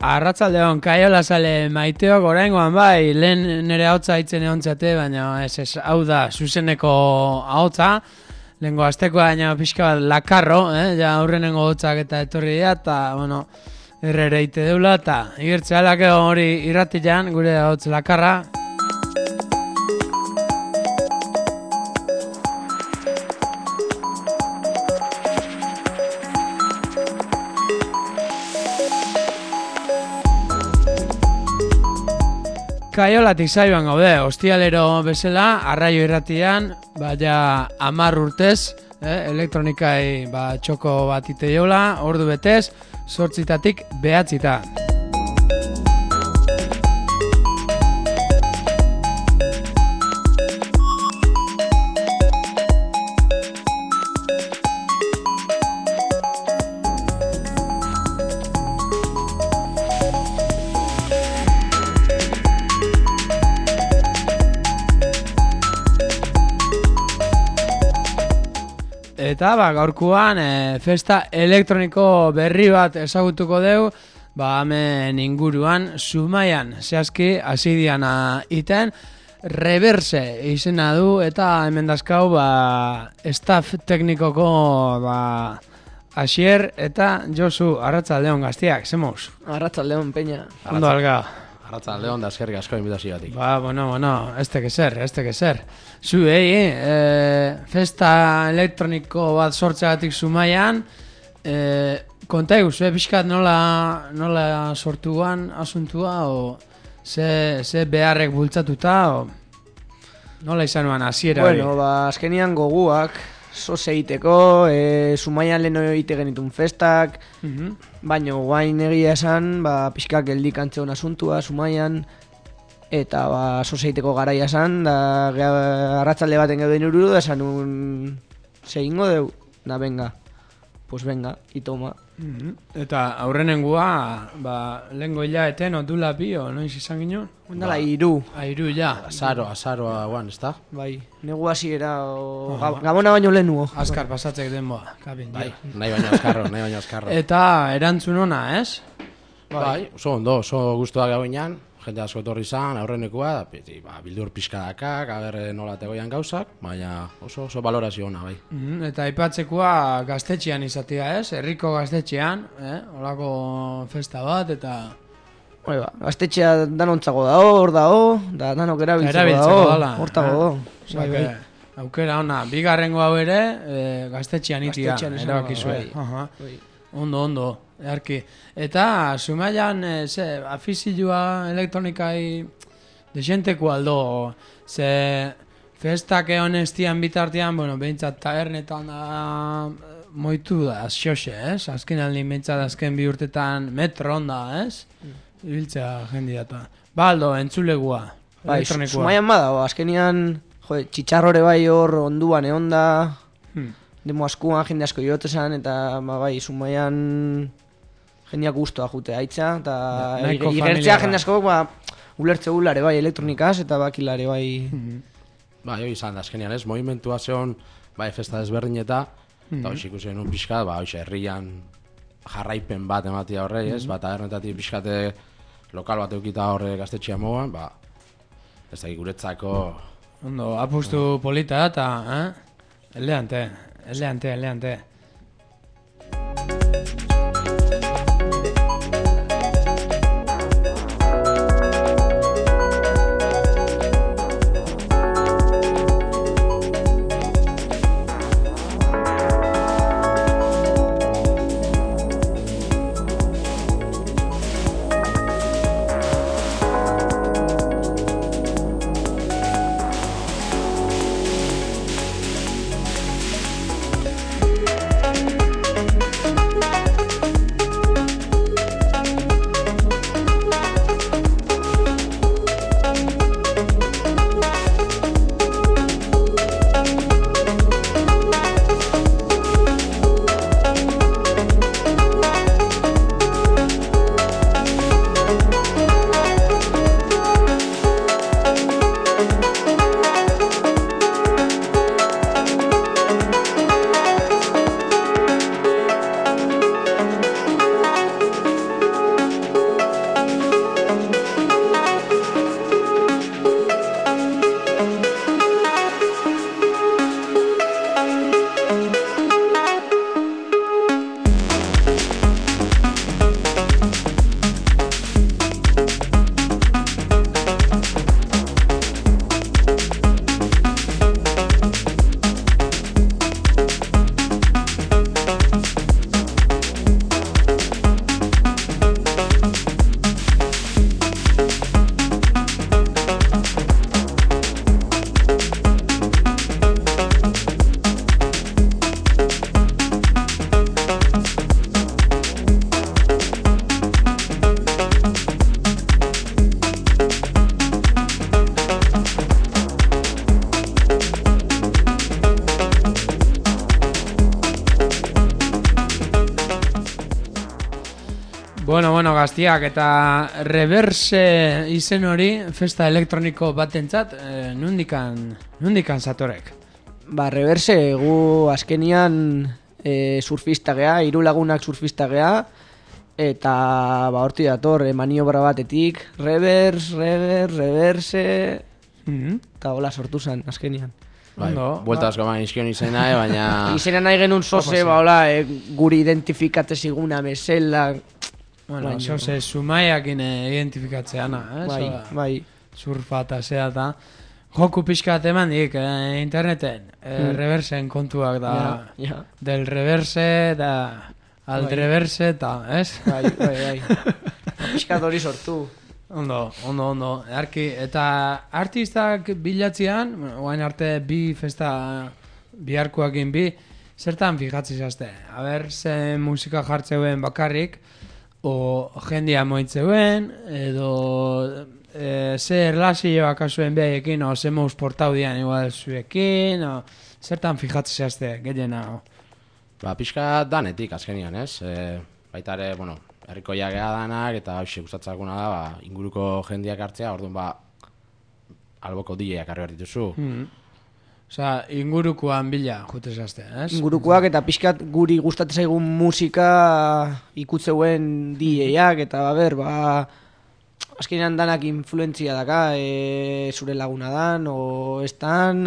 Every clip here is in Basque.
Arratsaldeon Kaiola sale Maiteok oraingoan bai, lehen nire ahotsa hitzen egontzate, baina ez, hau da, zuzeneko ahotsa, lehengo astekoa baina pixka bat lakarro, ja aurrenengo ahotzak eta etorri dira, eta, bueno, errere ite deula, eta igertze alak hori irratian, gure ahotz lakarra. Kaiolatik saioan gaude, ostialero bezala, arraio irratian, ja 10 urtez, elektronikai txoko bat ite jola, ordu betez, 8 9. Eta gaurkoan festa elektroniko berri bat ezagutuko deu, hemen inguruan, Zumaian, zehazki, asidiana iten, Reverse izena du, eta hemen dazkau, staff teknikoko, Asier eta Josu, arratsaldeon gaztiak, zemoz? Arratsaldeon, Peña. Ondo alga. Arratsaldeon da eskerrik asko inbitazioatik. Bueno, este que ser. Zuei, festa elektroniko bat sortzeagatik Zumaian, konta eguz, pixkat nola sortuan asuntua, o ze beharrek bultzatuta, o nola izanuan hasiera hori? Bueno, azkenian goguak, zoze egiteko, Zumaian lehen egite genitun festak, baina guain egia esan, pixkak geldik antzeon asuntua, Zumaian, eta zoze egiteko garaia esan, da arratsalde baten gauden ururu, da esan ze ingo deu, da venga, pues venga, itoma. Eta aurrenengua, lehengo hilaeten, odula bio, noiz izan ginen? Ondala, iru. Airu, ja. Azaroa guan, ez da? Bai, negu hasiera, gabona baino lehenuo. Azkar pasatzek denboa, kabin. Bai, nahi baino azkarro. Eta erantzun ona, ez? Bai, oso ondo, oso guztuak gauinan, jende asko etorri izan, aurrenekoa, bildur pixkadakak, nola tegoian gauzak, baina oso balorazio ona, bai. Eta aipatzekoa gaztetxean izatea, ez? Herriko gaztetxean, holako festa bat, eta... Gaztetxea danontzago hor da danok erabiltzeko hortago da. Aukera ona, bigarrengo hau ere, gaztetxean itia, erabakizue. Ondo, earki. Eta, Zumaian, afizioa elektronikai desenteko aldo, ze festak honestian bitartean, behintzat tabernetan da moitu da, xoxe, ez? Azken aldin behintzat azken 2 urtetan metro onda, ez? Ibiltzea jendidata. Aldo, entzulegua, elektronikoa. Zumaian bada, azkenian, txitxarrore bai hor onduan egon da, demo askuan jende asko jotesan, eta Zumaian jendeak guztua jute haitza, eta igertzea jende asko ulertze gulare bai elektronikaz, eta bakilare bai... Bai, hori izan da, azkenian ez, movimentua zeon, festa desberdin eta hoxe ikusen un pixka, herrian jarraipen bat ematia horrei, ez, tabernetatik pixkate lokal bat eukita horre gaztetxea moguan, ez da guretzako... Ondo, apustu polita eta, eleante. bueno, gaztiak eta reverse izen hori festa elektroniko batentzat, nundikan satorek? Ba, reverse, gu azkenian surfista gea, 3 lagunak surfista gea, eta ba, horti dator, maniobra batetik, reverse, eta hola sortu zen, azkenian. Bai, buelta asko baina izkion izena, baina... Izena nahi genuen zoze, ba, hola, guri identifikatze ziguna mesela. Bueno, zoze, sumaiakin identifikatzeana, Bai. Surfa eta zea eta... Joku pixka bat eman dik, interneten, reversen kontuak da, del reverse, da, al reverse, eta, ez? Bai. Pixka hori sortu. Ondo, arki, eta artistak bilatzean, oain arte bi festa biharkoakin bi, zertan fijatzen zazte? Aber, ze musika jartzeuen bakarrik, o jendia moitzeuen, edo ze erlazioak kasuen behaiekin, o ze mouz portau dian igual zuekin, o zertan fijatzen zazte, gehiena? Ba, pixka danetik azkenian, ez? Baita ere, bueno, herriko jagea danak, eta hauxe gustatzakuna da, ba, inguruko jendiak hartzea, orduan ba, alboko DJak harri behar dituzu. Osea, ingurukoan bila jute zazte, ez? Ingurukoak eta pixkat guri gustatzen zaigun musika ikutzeuen DJak, eta ba, azkenean danak influentzia daka, zure laguna dan, o estan,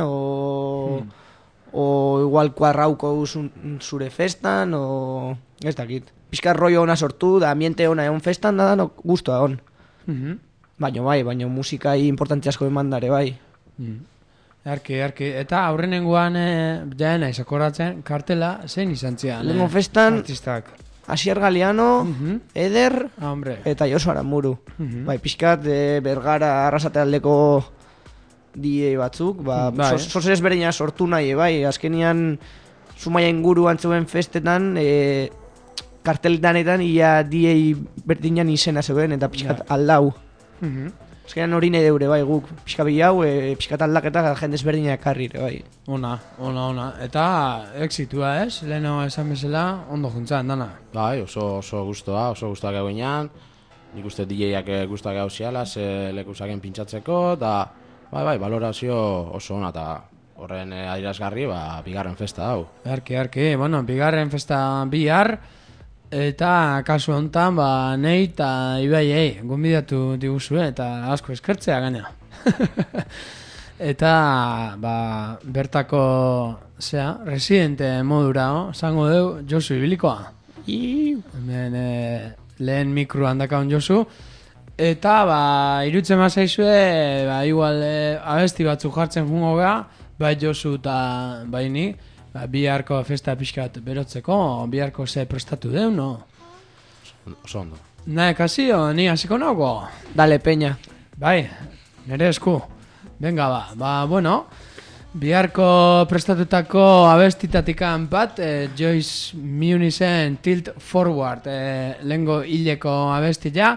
o igual kuarrauko zure festan, o ez dakit. Pixkat rollo ona sortu, da ambiente ona egon festan, da no guztua on. Baina musikai importantzia asko eman dare, bai. Arki. Eta aurrenengoan, jaena izakoratzen, kartela zein izan zian? Lengo festan, artistak. Asier Galeano, Eder, eta Josu Aramuru. Bai, pixkat Bergara arrasate aldeko DJ batzuk, zozer ezberdina sortu nahi, bai. Azkenian, Zumaia inguru antzuen festetan, karteldanetan ia DJ berdinan izena zeuden, eta pixkat aldau. Azkenean hori nahi deure, bai, guk pixka bilau, pixkat aldaketa jendez berdinak karri, bai. Ona. Eta exitua ez, leheno esan bezala, ondo juntzan, dana. Bai, oso guztua gauenean, nik uste DJ-ak guztua gau ziala, ze lekusaken pintxatzeko, eta bai, valorazio oso ona, eta horren adierazgarri, bigarren festa hau. Arki, bueno, bigarren festa bihar, eta kasu honetan, nahi eta Ibaiei gonbidatu diguzue, eta asko eskertzea gaina. Eta, bertako, residente modura, zango deu, Josu ibilikoa. Hemen, lehen mikro handakaun Josu. Eta, irutzen mazaizue, igual, abesti batzuk jartzen jungo ga, bai Josu eta bai ni, biharko festa pixkat berotzeko, biharko ze prestatu deu, no? Oso ondo. Nahe, kasio, ni hasiko nago? Dale, peña. Bai, nire esku. Venga, bueno, biharko prestatutako abestitatikan bat, Joyce Munizen Tilt Forward, lehengo hileko abestia,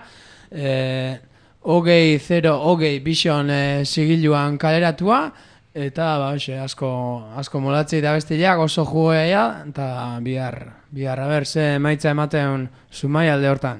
20 Vision sigiluan kaleratua, eta asko molatzi da bestiak oso juguea, eta bihar ze maitza ematen Zumaia alde hortan.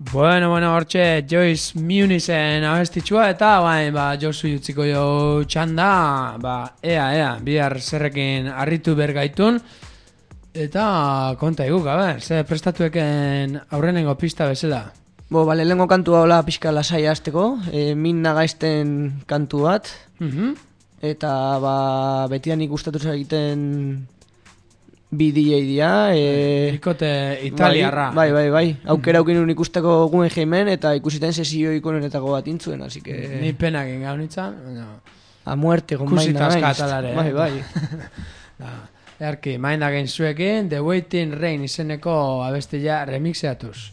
Bueno, hortxe Joyce Munizen abestitxua eta Josu utziko jo txanda, ea, bihar zerrekin harritu bergaitun eta konta iguk, ze prestatueken aurrenengo pista bezala. Lehenengo kantua hola pixka lasai hasteko, min nagaizten kantu bat, eta betian ikustatu egiten bi DJ dia. Ikote italiarra. Bai. Aukera aukinun ikusteko guen jeimen eta ikusiten sesio ikonenetako bat intzuen, así que... Ni penak ingau nintzen, a muerte, con Mind Against. Bai. Earki, Mind Against zuekin, The Waiting Rain izeneko abestia remixeatuz.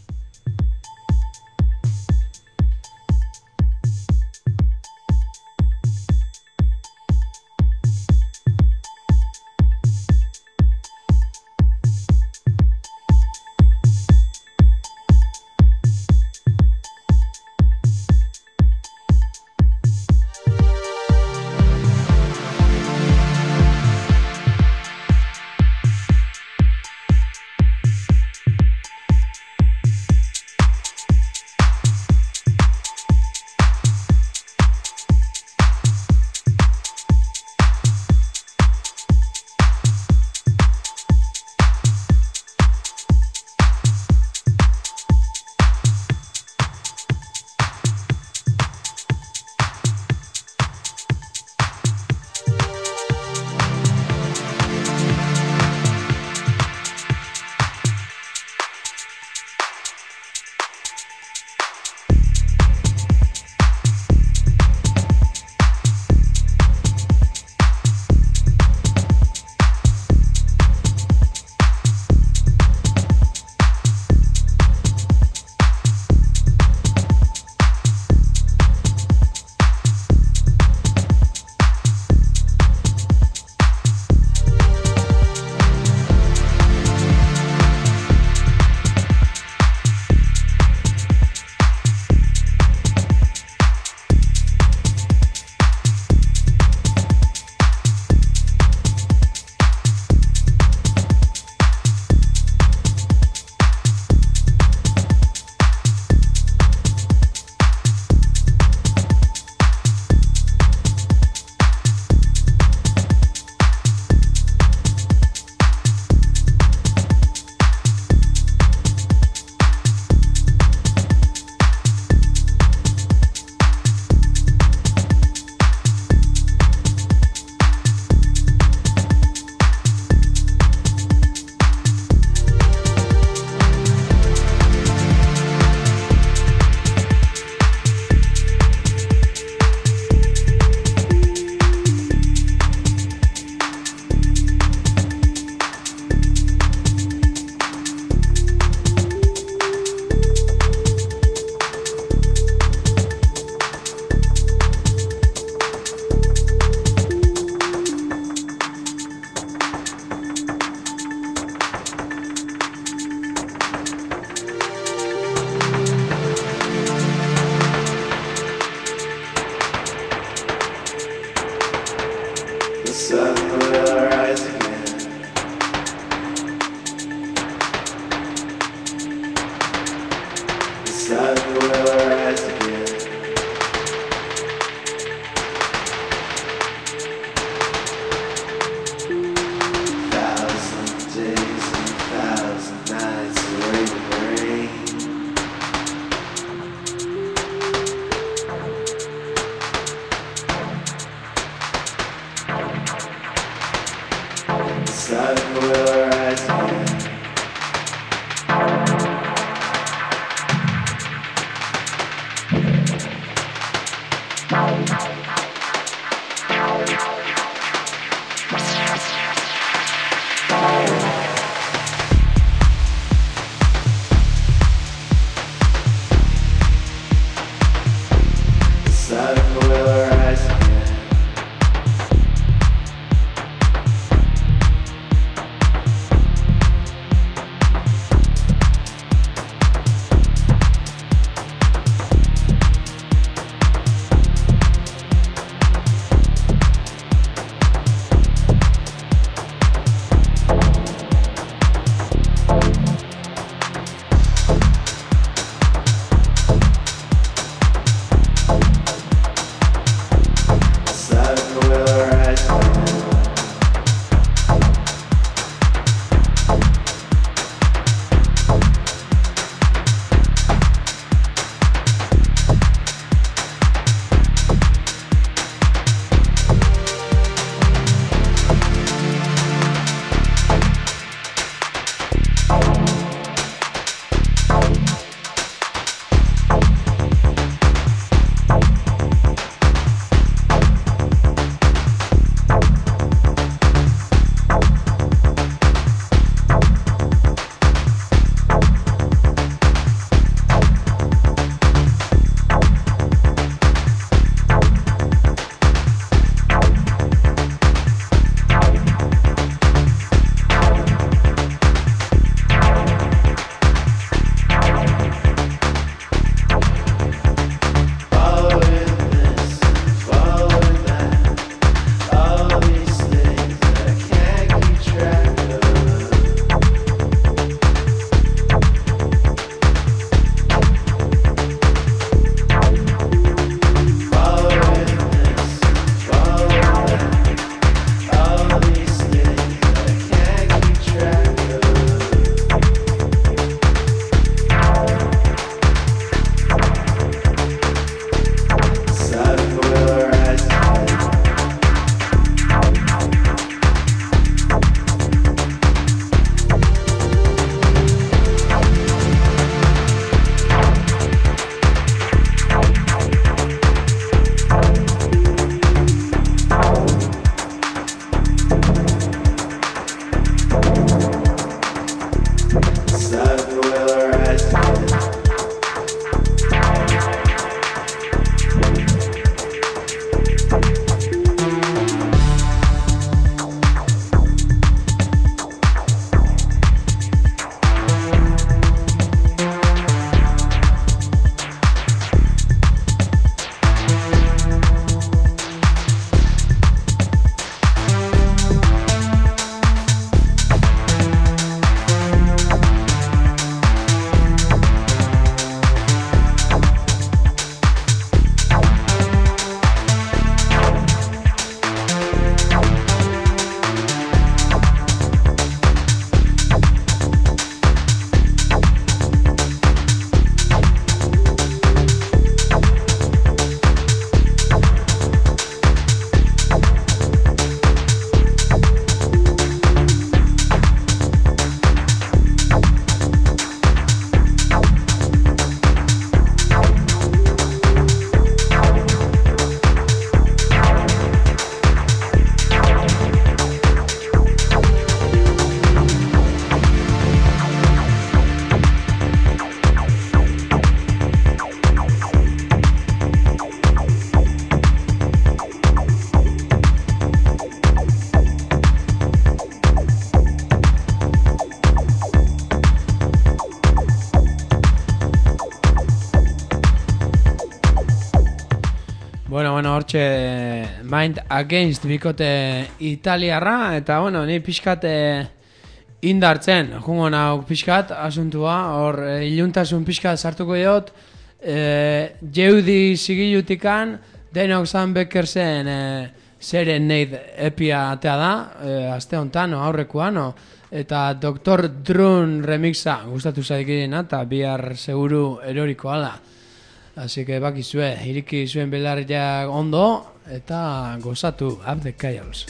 Bueno, hortxe Mind Against bikote italiarra, eta bueno, ni pixkat indartzen, jungo nauk pixkat, asuntua, hor iluntasun pixkat sartuko diot, jeudi zigilutikan, denok Sam Beckersen zeren neid epia atea da, aste honetan, aurrekoan, eta Dr. Drun remixa gustatu zaikidina, eta bihar seguru erorikoa da. Así que bakizue, iriki zuen belarriak ondo, eta gozatu, Up the Chaos.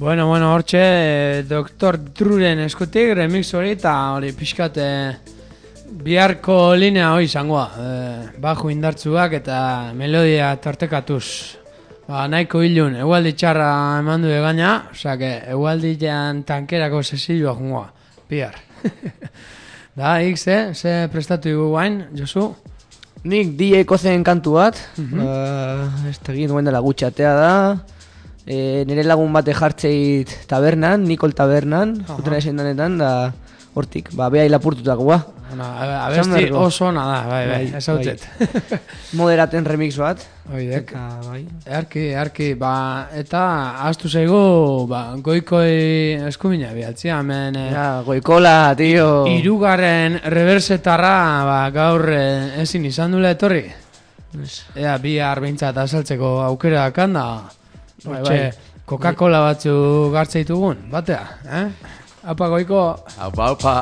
Bueno, hortxe, Dr. Druren eskutik, remix hori, eta hori pixkate biharko linea hori izangoa. Baju indartzuak eta melodia tartekatuz. Nahiko ilun, egualdi txarra eman du egaina, osake, egualdian tankerako sesioa jungoa, bihar. Da, ze prestatu dugu guain, Josu? Nik DJ Kozen kantu bat, ez tegin duen dela gutxatea da, nire lagun bate jartzeit tabernan, Nikol tabernan, jutera esan danetan, da hortik, bea hilapurtutakoa. Abesti oso ona da, bai, ez hautzet. Moderaten remix bat. Oidek, earki, eta astu zaigu, goikoi eskumina bialtzia, hemen... Goikola, tio... Hirugarren reversetarra, gaur ezin izan dula etorri. Ea, bihar behintzat azaltzeko aukera kanda, Coca-Cola batzu gartzeitugun, batea, Apa, goiko. Apa.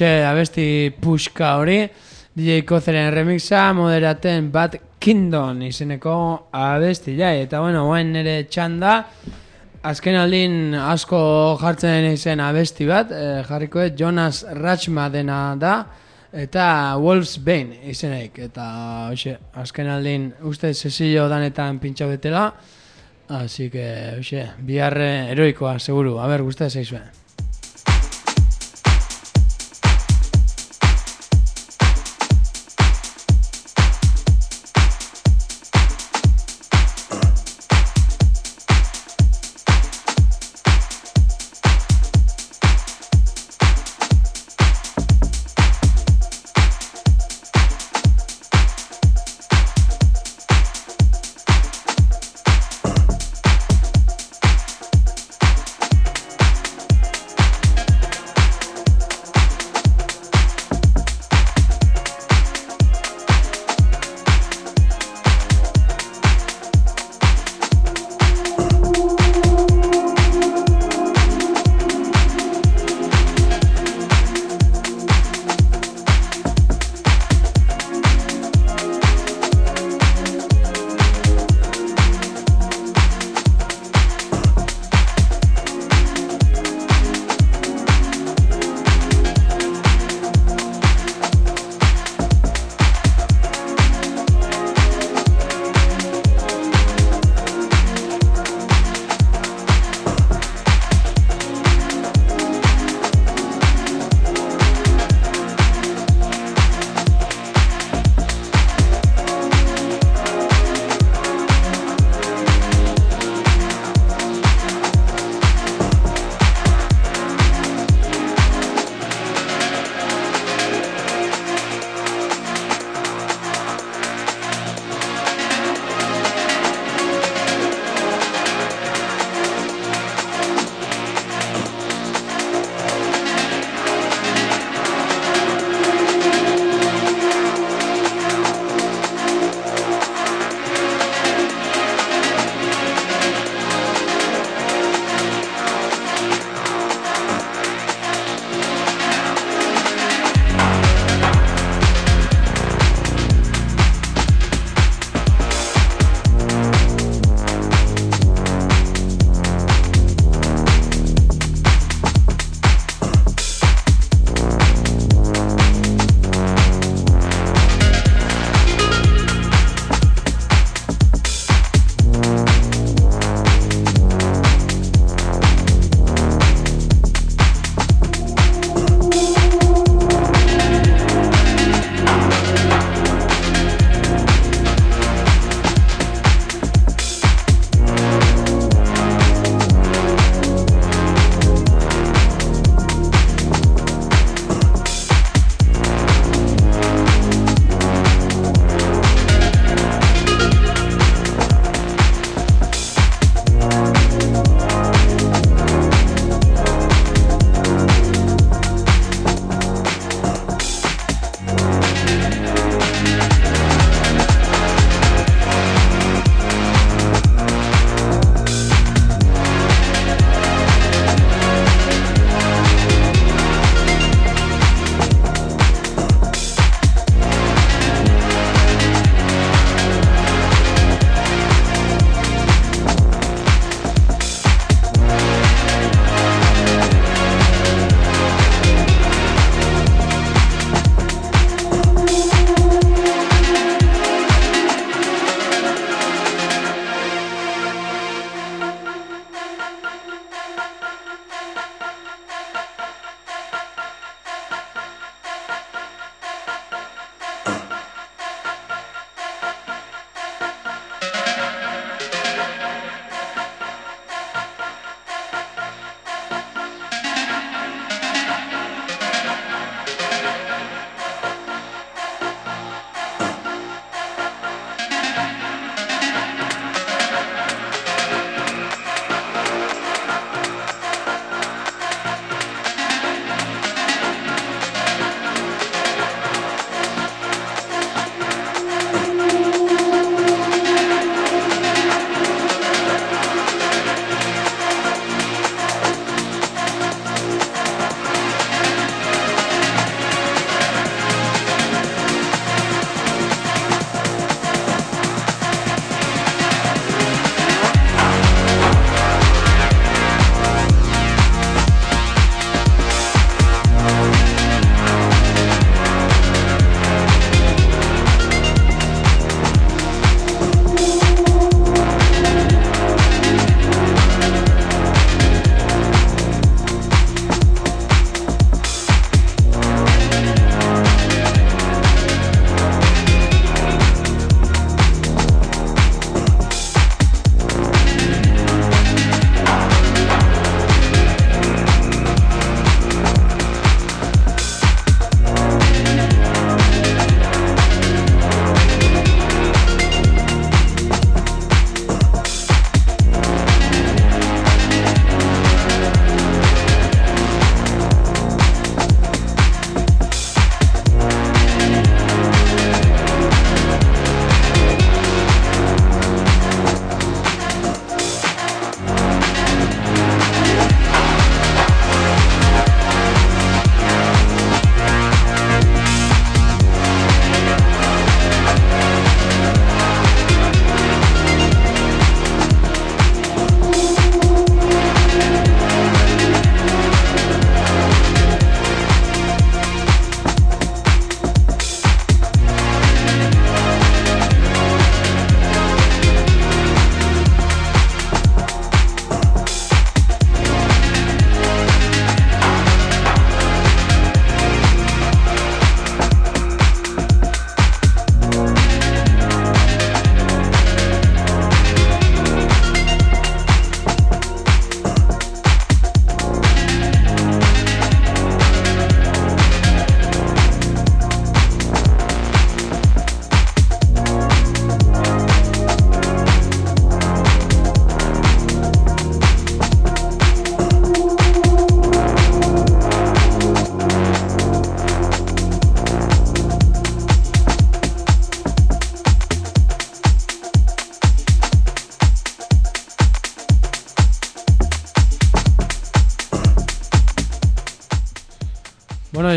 hortxe abesti puxka hori, DJ Kozeren remixa, moderaten Bad Kingdom izeneko abesti jai. Eta bueno, guain nire txanda, azken aldin asko jartzen izen abesti bat, jarrikoet Jonas Rachma dena da, eta Wolf's Bane izeneik. Eta hoxe, azken aldin uste sesillo danetan pintxau betela, así que hoxe, biharre heroikoa, seguru. A ber, guztia zaizuen.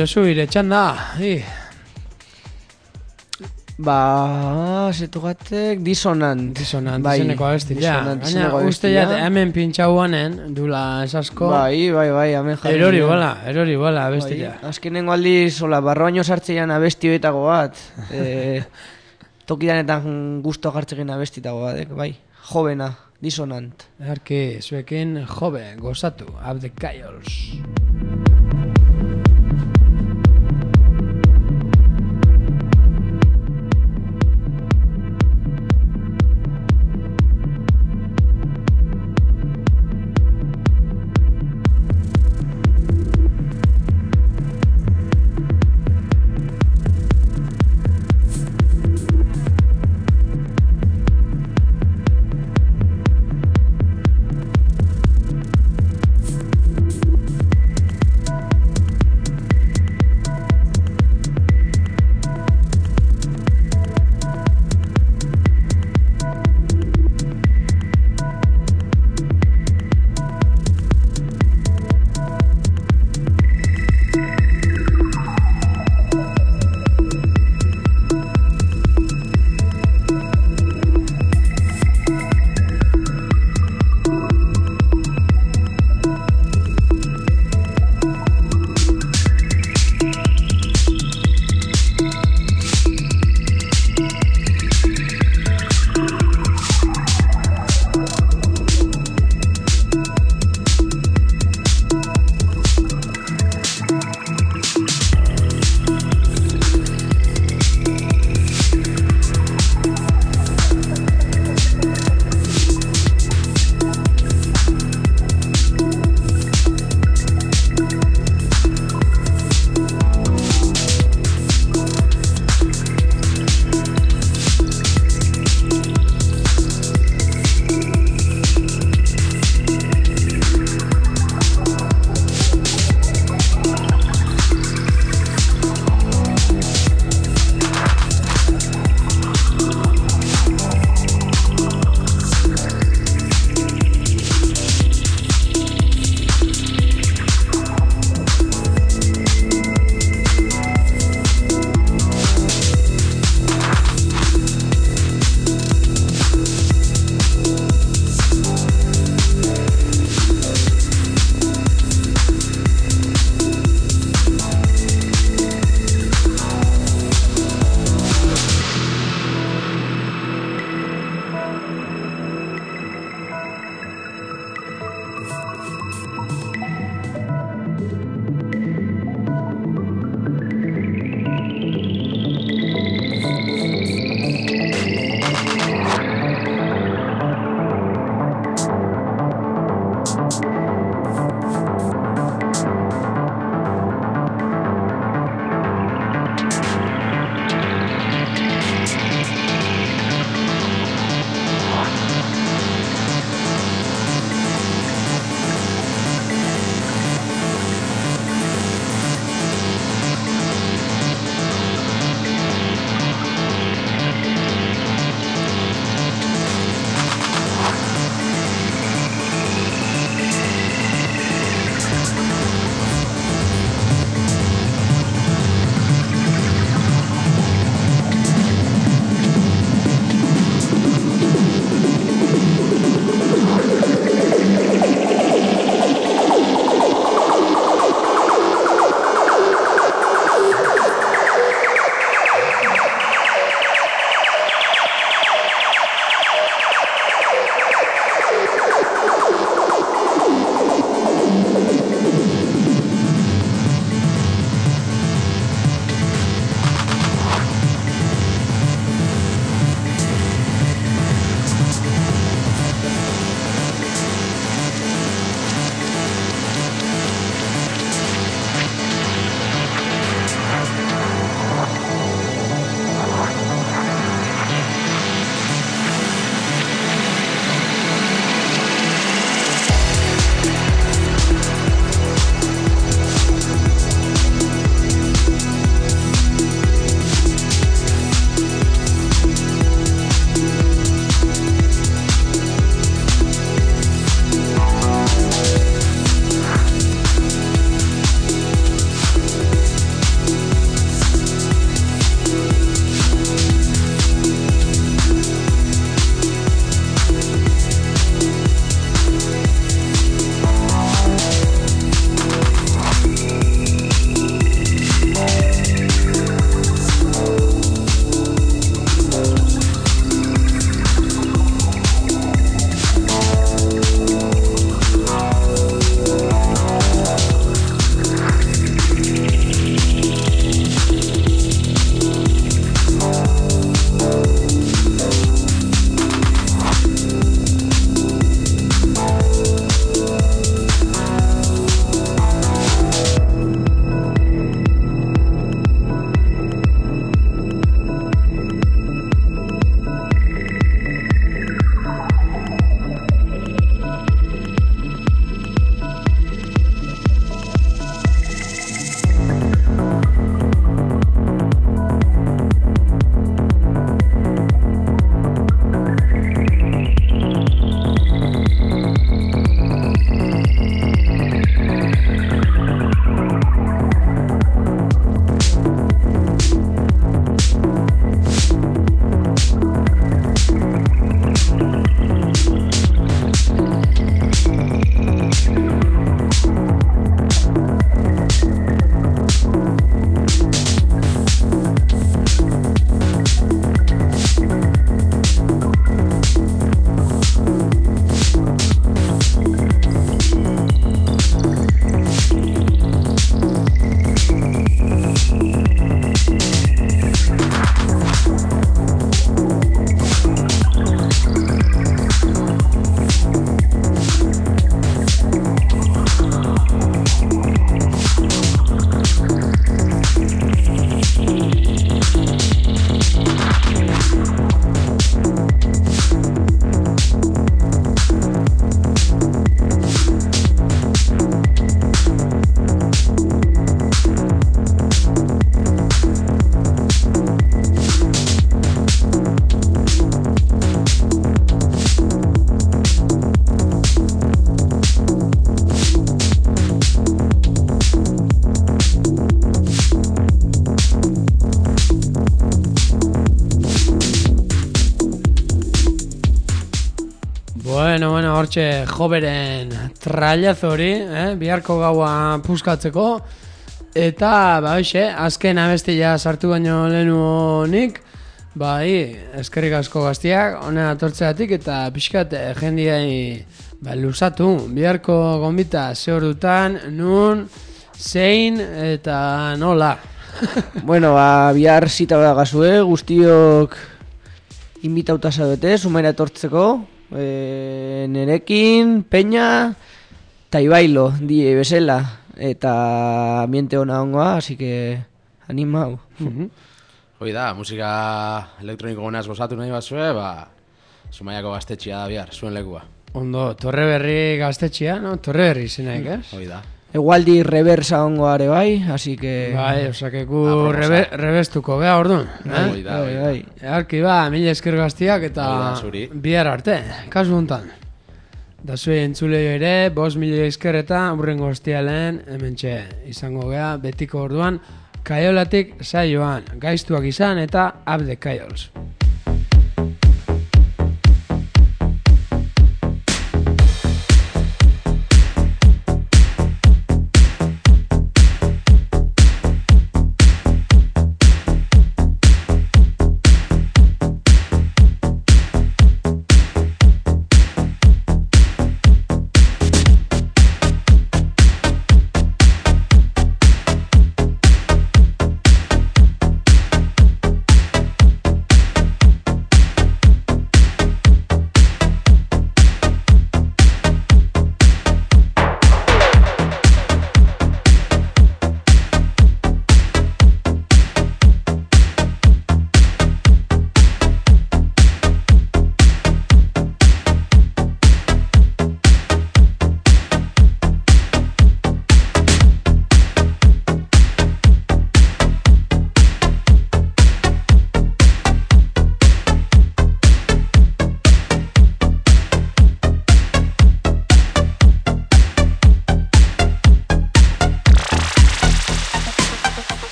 jozu, ire txanda. Zetugatek disonant. Disonant, izeneko abestila. Gaina, uste jat, hemen pintxauanen, dula esasko. Bai, hemen jarri. Erori bola abestila. Azkenengo aldiz, barroaino sartzean abestioetako bat. Tokidanetan gusto jartzekin abestitago bat, bai. Jovena, disonant. Erki, zuekin, jove, gozatu, Abdekaiols. Bueno, hortxe joberen trailazo hori, biharko gaua puskatzeko. Eta, hoxe, azken abestia sartu baino lehenu nik, eskerrik asko gaztiak, honen atortzeatik eta pixkat jendiai luzatu. Biharko gonbita ze ordutan, nun, zein eta nola. Bueno, bihar zita gazue, guztiok inbitauta zaudete, Zumaira etortzeko, nerekin, Peña, eta Ibailo, die bezala, eta ambiente hona ongoa, así que animau. Hoi da, musika elektroniko gonaz gozatu nahi bazue, Zumaiako gaztetxia da bihar, zuen lekua. Ondo, Torre Berri gaztetxia, no? Torre Berri izenaik, ez? Hoi da. Egualdi reversa ongoa ere bai, así que... osakeku rebestuko, beha orduan. Hoi da. Earki mila esker gaztiak eta bihar arte, kasu hontan. Da zuen entzuleo ere, 5.000 esker eta urrengo ostialen hementxe izango gea betiko orduan, Kaiolatik saioan, gaiztuak izan eta abde kaiols.